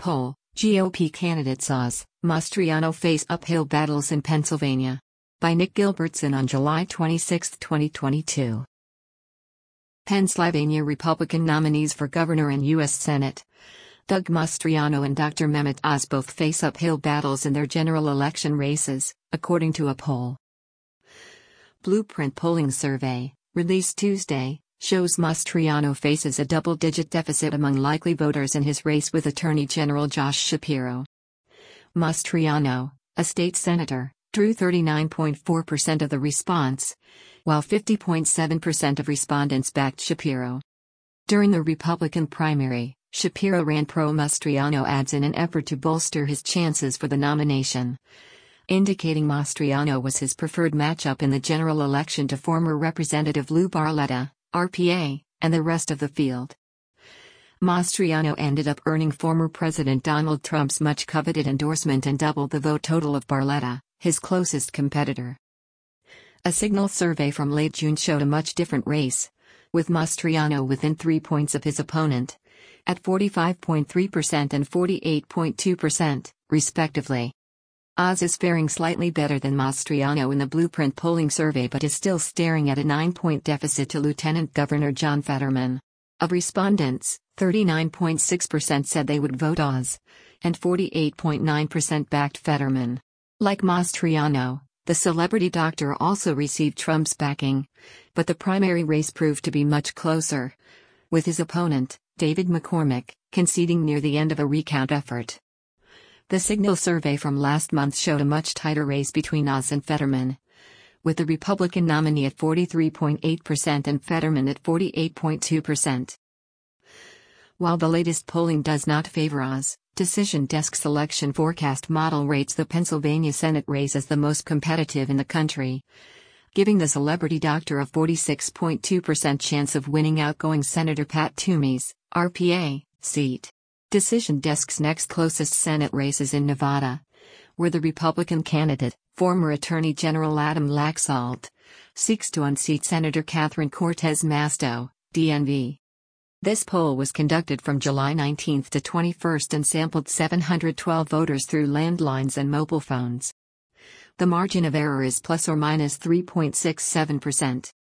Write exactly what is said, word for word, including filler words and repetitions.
poll, G O P candidates Oz Mastriano face uphill battles in Pennsylvania. By Nick Gilbertson on July twenty-sixth, twenty twenty-two. Pennsylvania Republican nominees for governor and U S Senate. Doug Mastriano and Doctor Mehmet Oz both face uphill battles in their general election races, according to a poll. Blueprint polling survey, released Tuesday, shows Mastriano faces a double-digit deficit among likely voters in his race with Attorney General Josh Shapiro. Mastriano, a state senator, drew thirty-nine point four percent of the response, while fifty point seven percent of respondents backed Shapiro. During the Republican primary, Shapiro ran pro-Mastriano ads in an effort to bolster his chances for the nomination, indicating Mastriano was his preferred matchup in the general election to former Representative Lou Barletta, R P A, and the rest of the field. Mastriano ended up earning former President Donald Trump's much-coveted endorsement and doubled the vote total of Barletta, his closest competitor. A Signal survey from late June showed a much different race, with Mastriano within three points of his opponent, at forty-five point three percent and forty-eight point two percent, respectively. Oz is faring slightly better than Mastriano in the Blueprint polling survey but is still staring at a nine-point deficit to Lieutenant Governor John Fetterman. Of respondents, thirty-nine point six percent said they would vote Oz, and forty-eight point nine percent backed Fetterman. Like Mastriano, the celebrity doctor also received Trump's backing, but the primary race proved to be much closer, with his opponent, David McCormick, conceding near the end of a recount effort. The Signal survey from last month showed a much tighter race between Oz and Fetterman, with the Republican nominee at forty-three point eight percent and Fetterman at forty-eight point two percent. While the latest polling does not favor Oz, Decision Desk's election forecast model rates the Pennsylvania Senate race as the most competitive in the country, giving the celebrity doctor a forty-six point two percent chance of winning outgoing Senator Pat Toomey's, R P A, seat. Decision Desk's next closest Senate race is in Nevada, where the Republican candidate, former Attorney General Adam Laxalt, seeks to unseat Senator Catherine Cortez Masto, D N V. This poll was conducted from July nineteenth to twenty-first and sampled seven hundred twelve voters through landlines and mobile phones. The margin of error is plus or minus three point six seven percent.